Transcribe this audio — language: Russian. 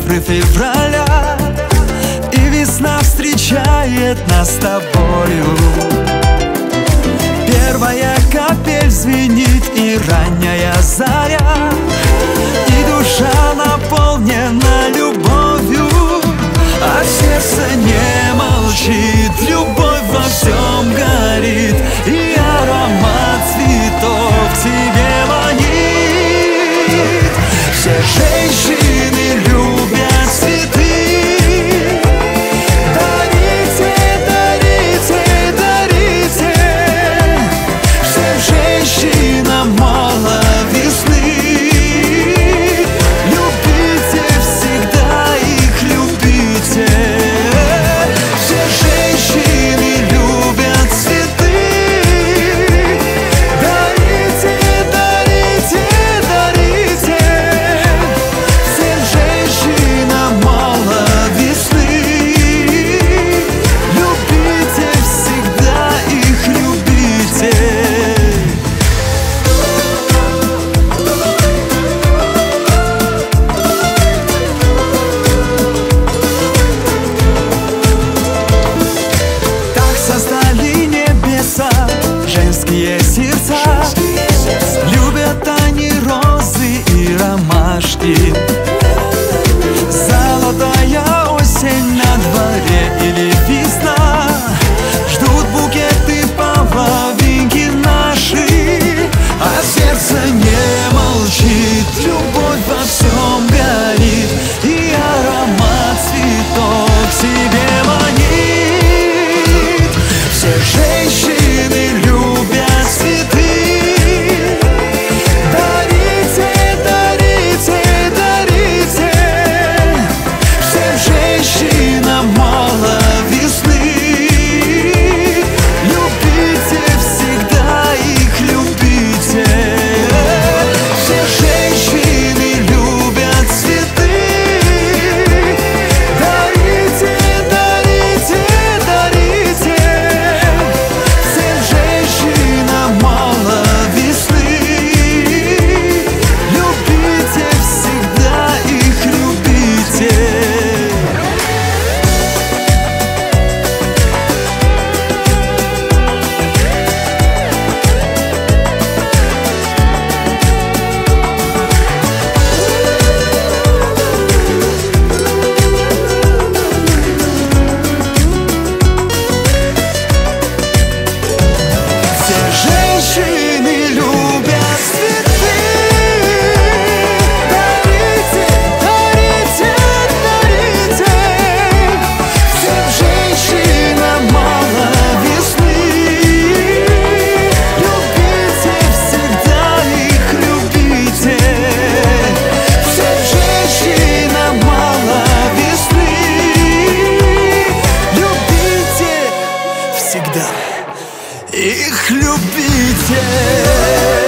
цифры февраля, и весна встречает нас с тобою. Первая капель звенит, и ранняя заря, и душа наполнена любовью, а сердце не молчит. Любовь во всем горит, и аромат цветов к тебе манит. Все женщины любят цветы. Дарите, дарите, дарите всем женщинам мало весны. Любите всегда их, любите. Все женщины любят цветы. Дарите, дарите, дарите всем женщинам мало весны. Любите всегда их, любите. Так создали небеса женские сердца. Любят они розы и ромашки. Золотая осень на дворе или весна, ждут букеты половинки наши, а сердце не молчит. Любовь во всем горит, и аромат цветов к себе манит. Все женщины любят цветы. Дарите, дарите, дарите всем женщинам мало весны. Любите всегда их, любите. Все женщины любят цветы. Дарите, дарите, дарите всем женщинам мало весны. Любите всегда их, любите. Все женщины любят цветы. Дарите, дарите, дарите всем женщинам мало весны. Любите всегда их, любите. Всем женщинам мало весны. Любите всегда их, любите.